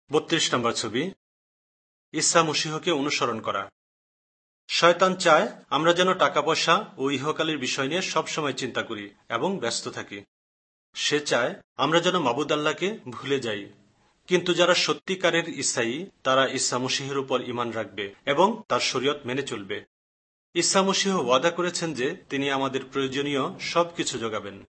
32 নম্বর ছবি, ঈসা মসীহকে অনুসরণ করা। শয়তান চায় আমরা যেন টাকা পয়সা ও ইহকালের বিষয় নিয়ে সবসময় চিন্তা করি এবং ব্যস্ত থাকি। সে চায় আমরা যেন মাবুদ আল্লাহকে ভুলে যাই। কিন্তু যারা সত্যিকারের ঈসাই, তারা ঈসা মসীহের উপর ঈমান রাখবে এবং তার শরীয়ত মেনে চলবে। ঈসা মসীহ ওয়াদা করেছেন যে তিনি আমাদের প্রয়োজনীয় সবকিছু যোগাবেন।